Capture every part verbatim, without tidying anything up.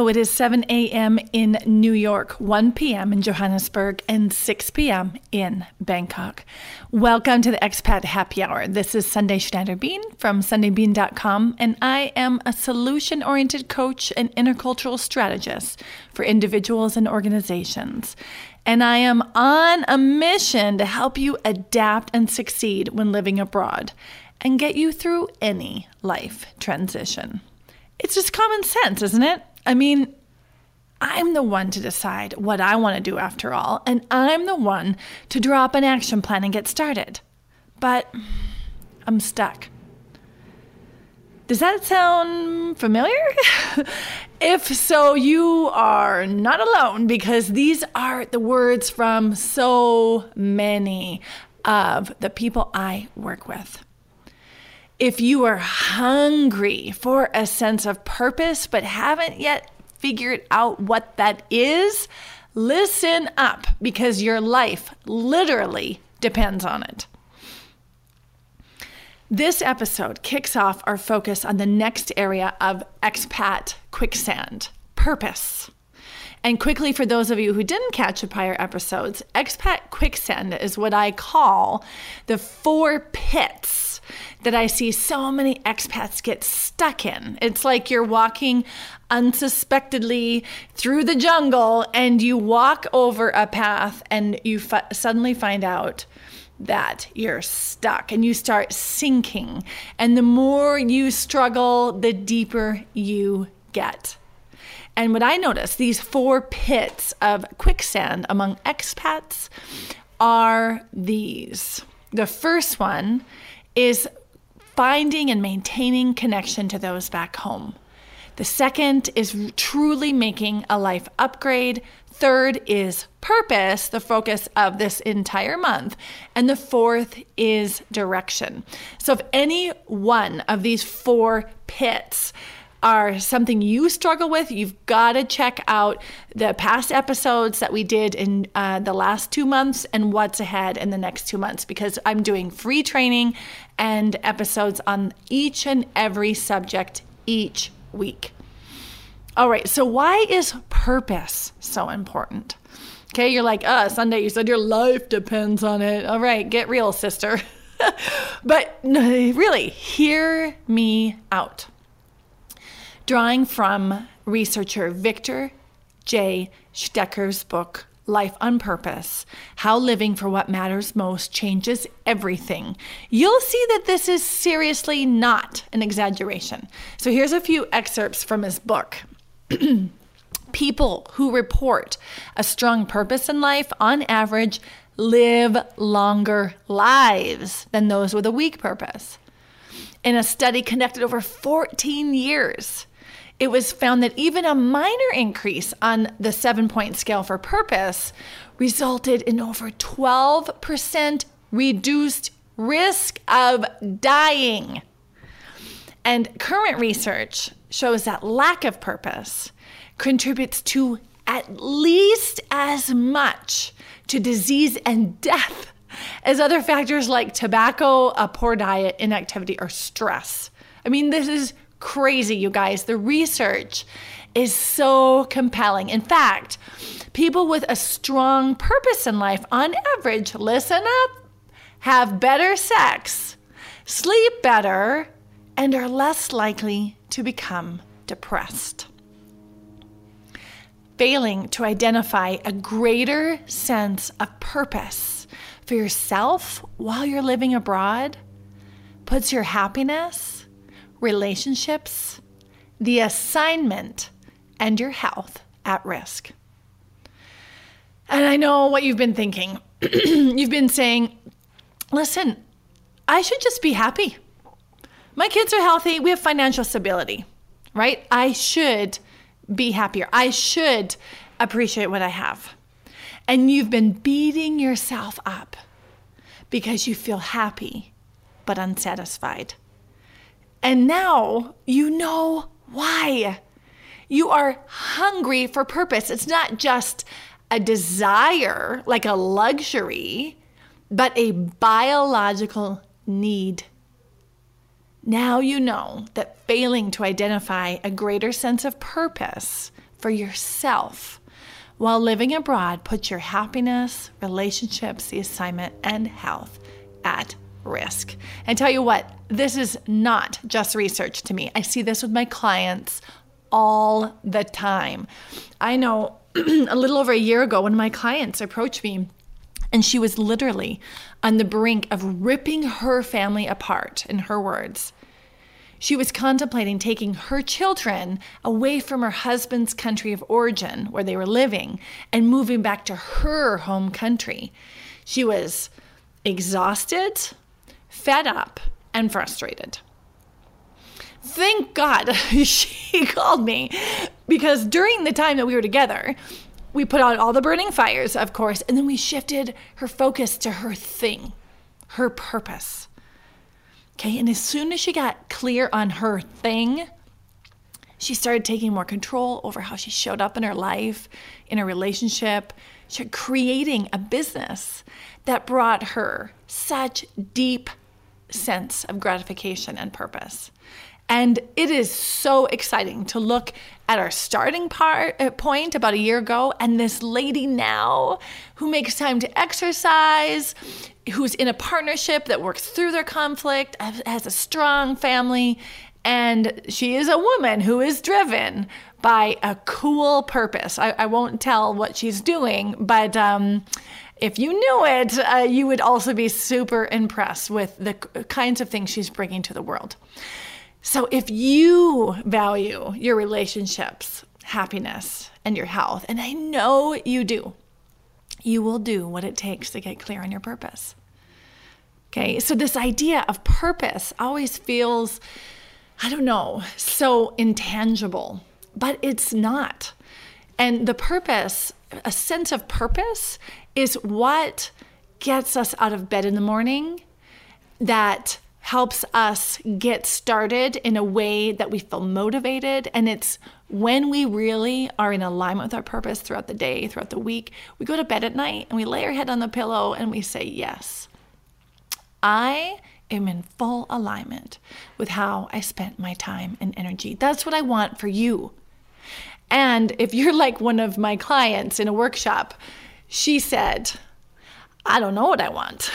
Hello, it is seven a.m. in New York, one p.m. in Johannesburg, and six p.m. in Bangkok. Welcome to the Expat Happy Hour. This is Sunday Schneider Bean from sunday bean dot com, and I am a solution-oriented coach and intercultural strategist for individuals and organizations. And I am on a mission to help you adapt and succeed when living abroad and get you through any life transition. It's just common sense, isn't it? I mean, I'm the one to decide what I want to do after all, and I'm the one to draw up an action plan and get started. But I'm stuck. Does that sound familiar? If so, you are not alone, because these are the words from so many of the people I work with. If you are hungry for a sense of purpose but haven't yet figured out what that is, listen up, because your life literally depends on it. This episode kicks off our focus on the next area of expat quicksand, purpose. And quickly, for those of you who didn't catch the prior episodes, expat quicksand is what I call the four pits that I see so many expats get stuck in. It's like you're walking unsuspectedly through the jungle and you walk over a path and you f- suddenly find out that you're stuck and you start sinking. And the more you struggle, the deeper you get. And what I notice, these four pits of quicksand among expats are these. The first one is finding and maintaining connection to those back home. The second is truly making a life upgrade. Third is purpose, the focus of this entire month. And the fourth is direction. So if any one of these four pits are something you struggle with, you've got to check out the past episodes that we did in uh, the last two months and what's ahead in the next two months, because I'm doing free training and episodes on each and every subject each week. All right, so why is purpose so important? Okay, you're like, uh, Sunday, you said your life depends on it. All right, get real, sister. But no, really, hear me out. Drawing from researcher Victor J. Stecker's book, Life on Purpose, How Living for What Matters Most Changes Everything, you'll see that this is seriously not an exaggeration. So here's a few excerpts from his book. People who report a strong purpose in life, on average, live longer lives than those with a weak purpose. In a study conducted over fourteen years, it was found that even a minor increase on the seven-point scale for purpose resulted in over twelve percent reduced risk of dying. And current research shows that lack of purpose contributes to at least as much to disease and death as other factors like tobacco, a poor diet, inactivity, or stress. I mean, this is crazy, you guys. The research is so compelling. In fact, people with a strong purpose in life, on average, listen up, have better sex, sleep better, and are less likely to become depressed. Failing to identify a greater sense of purpose for yourself while you're living abroad puts your happiness, relationships, the assignment, and your health at risk. And I know what you've been thinking. You've been saying, listen, I should just be happy. My kids are healthy. We have financial stability, right? I should be happier. I should appreciate what I have. And you've been beating yourself up because you feel happy but unsatisfied. And now you know why. You are hungry for purpose. It's not just a desire, like a luxury, but a biological need. Now you know that failing to identify a greater sense of purpose for yourself while living abroad puts your happiness, relationships, the assignment, and health at risk. And tell you what, this is not just research to me. I see this with my clients all the time. I know a little over a year ago, one of my clients approached me, and she was literally on the brink of ripping her family apart, in her words. She was contemplating taking her children away from her husband's country of origin, where they were living, and moving back to her home country. She was exhausted, fed up, and frustrated. Thank God she called me, because during the time that we were together, we put out all the burning fires, of course, and then we shifted her focus to her thing, her purpose. Okay, and as soon as she got clear on her thing, she started taking more control over how she showed up in her life, in her relationship. She started creating a business that brought her such deep sense of gratification and purpose. And it is so exciting to look at our starting part, uh, point about a year ago, and this lady now who makes time to exercise, who's in a partnership that works through their conflict, has a strong family, and she is a woman who is driven by a cool purpose. I, I won't tell what she's doing, but um, if you knew it, uh, you would also be super impressed with the kinds of things she's bringing to the world. So if you value your relationships, happiness, and your health, and I know you do, you will do what it takes to get clear on your purpose. Okay, so this idea of purpose always feels, I don't know, so intangible, but it's not. And the purpose, a sense of purpose, is what gets us out of bed in the morning, that helps us get started in a way that we feel motivated. And it's when we really are in alignment with our purpose throughout the day, throughout the week, we go to bed at night and we lay our head on the pillow and we say, yes, I am in full alignment with how I spent my time and energy. That's what I want for you. And if you're like one of my clients in a workshop, she said, I don't know what I want.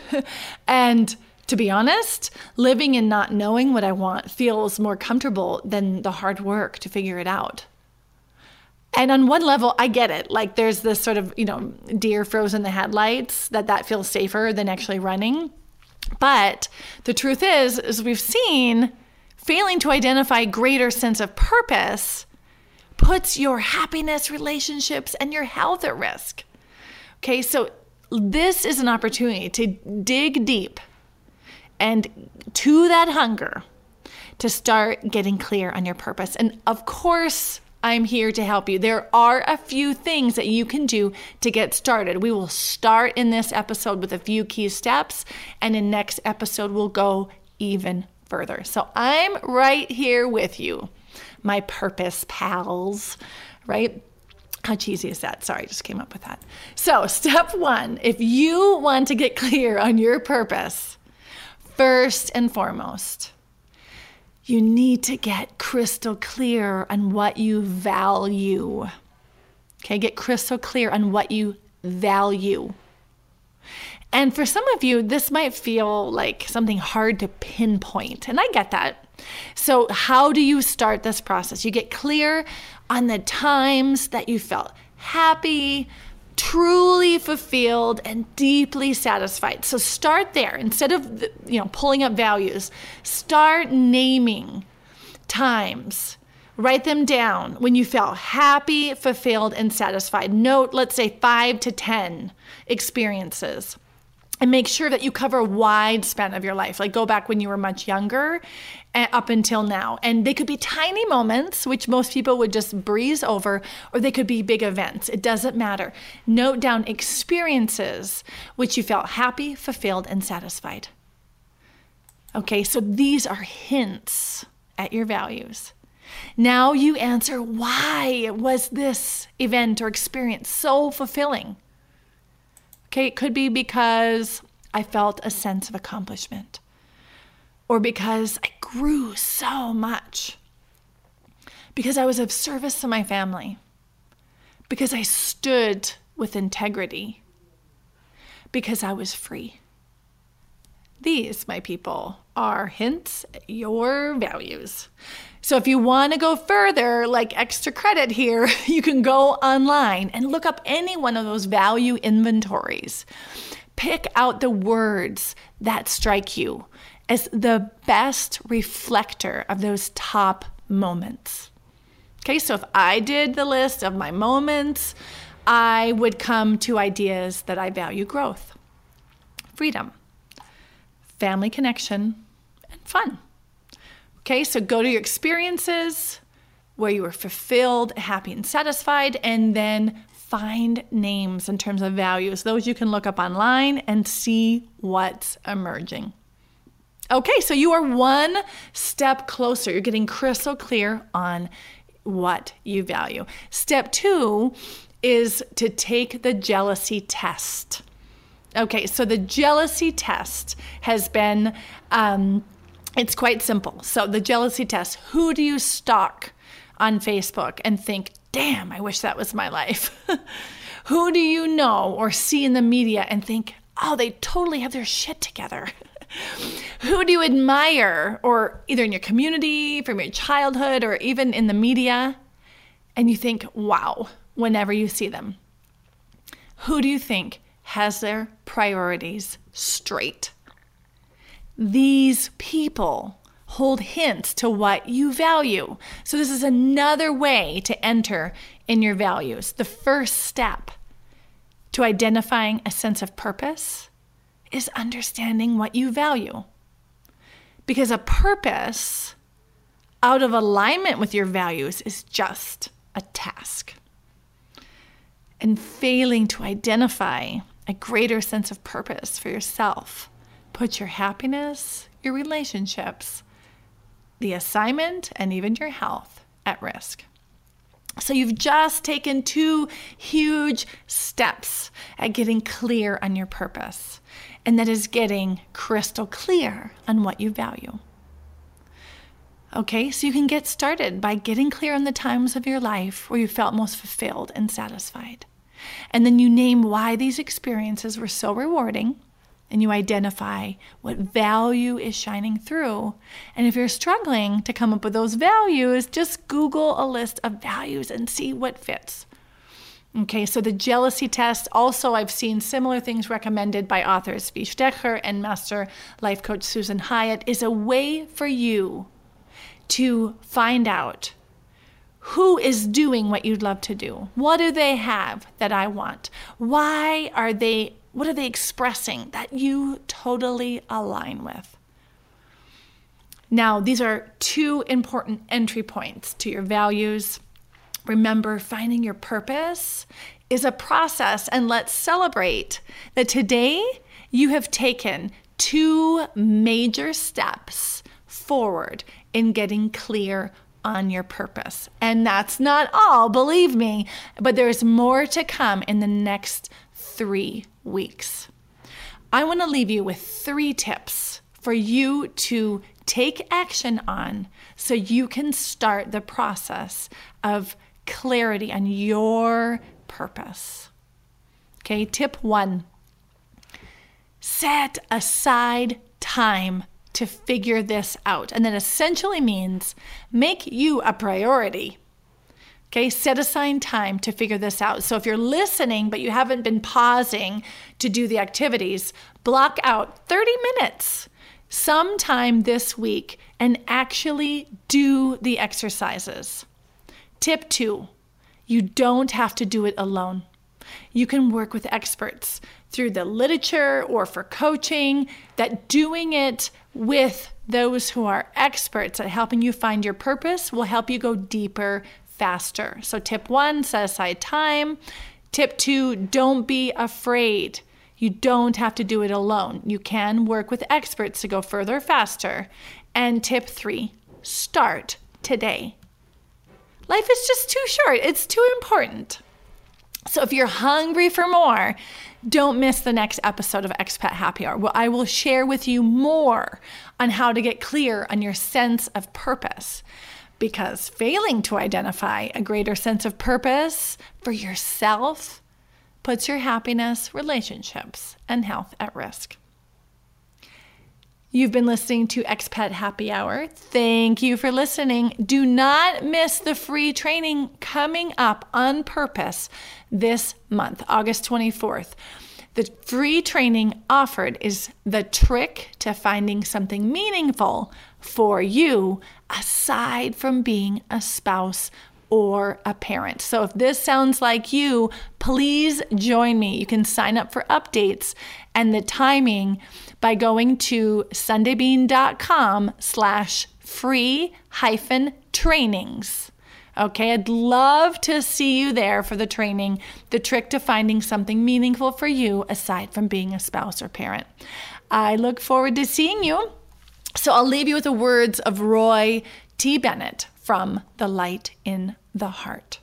And to be honest, living and not knowing what I want feels more comfortable than the hard work to figure it out. And on one level, I get it. Like there's this sort of, you know, deer frozen in the headlights, that that feels safer than actually running. But the truth is, as we've seen, failing to identify greater sense of purpose puts your happiness, relationships, and your health at risk. Okay, so this is an opportunity to dig deep and to that hunger to start getting clear on your purpose. And of course, I'm here to help you. There are a few things that you can do to get started. We will start in this episode with a few key steps, and in next episode, we'll go even further. So I'm right here with you, my purpose pals, right? How cheesy is that? Sorry, I just came up with that. So step one, if you want to get clear on your purpose, first and foremost, you need to get crystal clear on what you value. Okay, get crystal clear on what you value. And for some of you, this might feel like something hard to pinpoint, and I get that. So how do you start this process? You get clear on the times that you felt happy, truly fulfilled, and deeply satisfied. So start there. Instead of, you know, pulling up values, start naming times. Write them down when you felt happy, fulfilled, and satisfied. Note, let's say five to ten experiences. And make sure that you cover a wide span of your life. Like go back when you were much younger and up until now. And they could be tiny moments, which most people would just breeze over, or they could be big events. It doesn't matter. Note down experiences which you felt happy, fulfilled, and satisfied. Okay, so these are hints at your values. Now you answer, why was this event or experience so fulfilling? Okay, it could be because I felt a sense of accomplishment, or because I grew so much. because I was of service to my family, because I stood with integrity, because I was free. These, my people, are hints at your values. So if you want to go further, like extra credit here, you can go online and look up any one of those value inventories. Pick out the words that strike you as the best reflector of those top moments. Okay, so if I did the list of my moments, I would come to ideas that I value: growth, freedom, family connection, and fun. Okay, so go to your experiences where you were fulfilled, happy, and satisfied, and then find names in terms of values. Those you can look up online and see what's emerging. Okay, so you are one step closer. You're getting crystal clear on what you value. Step two is to take the jealousy test. Okay, so the jealousy test has been, um, it's quite simple. So the jealousy test, who do you stalk on Facebook and think, damn, I wish that was my life? Who do you know or see in the media and think, oh, they totally have their shit together? Who do you admire, or either in your community, from your childhood, or even in the media, and you think, wow, whenever you see them? Who do you think has their priorities straight? These people hold hints to what you value. So this is another way to enter in your values. The first step to identifying a sense of purpose is understanding what you value. Because a purpose out of alignment with your values is just a task. And failing to identify a greater sense of purpose for yourself puts your happiness, your relationships, the assignment, and even your health at risk. So you've just taken two huge steps at getting clear on your purpose, and that is getting crystal clear on what you value. Okay, so you can get started by getting clear on the times of your life where you felt most fulfilled and satisfied. And then you name why these experiences were so rewarding, and you identify what value is shining through. And if you're struggling to come up with those values, just Google a list of values and see what fits. Okay, so the jealousy test, also I've seen similar things recommended by authors Zvi Stecher and Master Life Coach Susan Hyatt, is a way for you to find out who is doing what you'd love to do. What do they have that I want? Why are they, what are they expressing that you totally align with? Now, these are two important entry points to your values. Remember, finding your purpose is a process, and let's celebrate that today you have taken two major steps forward in getting clear on your purpose. And that's not all, believe me, but there's more to come in the next three weeks. I want to leave you with three tips for you to take action on so you can start the process of clarity on your purpose. Okay, tip one, set aside time to figure this out. And that essentially means make you a priority. Okay, set aside time to figure this out. So if you're listening, but you haven't been pausing to do the activities, block out thirty minutes sometime this week and actually do the exercises. Tip two, you don't have to do it alone. You can work with experts through the literature or for coaching, that doing it with those who are experts at helping you find your purpose will help you go deeper, faster. So tip one, set aside time. Tip two, don't be afraid. You don't have to do it alone. You can work with experts to go further, faster. And tip three, start today. Life is just too short. It's too important. So if you're hungry for more, don't miss the next episode of Expat Happy Hour, where I will share with you more on how to get clear on your sense of purpose. because failing to identify a greater sense of purpose for yourself puts your happiness, relationships, and health at risk. You've been listening to Expat Happy Hour. Thank you for listening. Do not miss the free training coming up on purpose this month, August twenty-fourth. The free training offered is the trick to finding something meaningful for you aside from being a spouse or a parent. So if this sounds like you, please join me. You can sign up for updates and the timing by going to sundaybean.com slash free hyphen trainings. Okay, I'd love to see you there for the training, the trick to finding something meaningful for you aside from being a spouse or parent. I look forward to seeing you. So I'll leave you with the words of Roy T. Bennett from The Light in the Heart.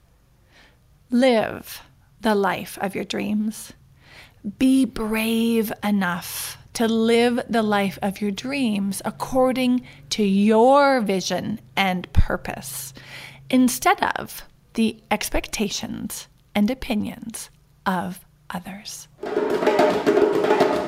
Live the life of your dreams. Be brave enough to live the life of your dreams according to your vision and purpose, instead of the expectations and opinions of others.